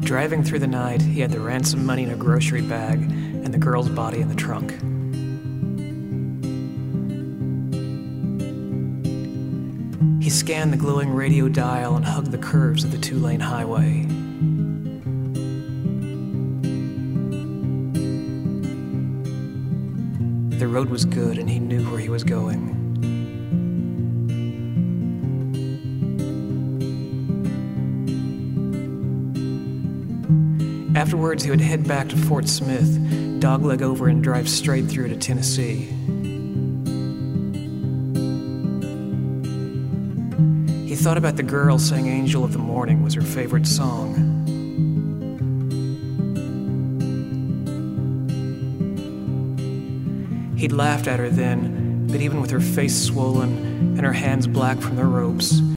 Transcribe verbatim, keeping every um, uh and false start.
Driving through the night, he had the ransom money in a grocery bag and the girl's body in the trunk. He scanned the glowing radio dial and hugged the curves of the two-lane highway. The road was good and he knew where he was going. Afterwards, he would head back to Fort Smith, dogleg over and drive straight through to Tennessee. He thought about the girl saying Angel of the Morning was her favorite song. He'd laughed at her then, but even with her face swollen and her hands black from the ropes,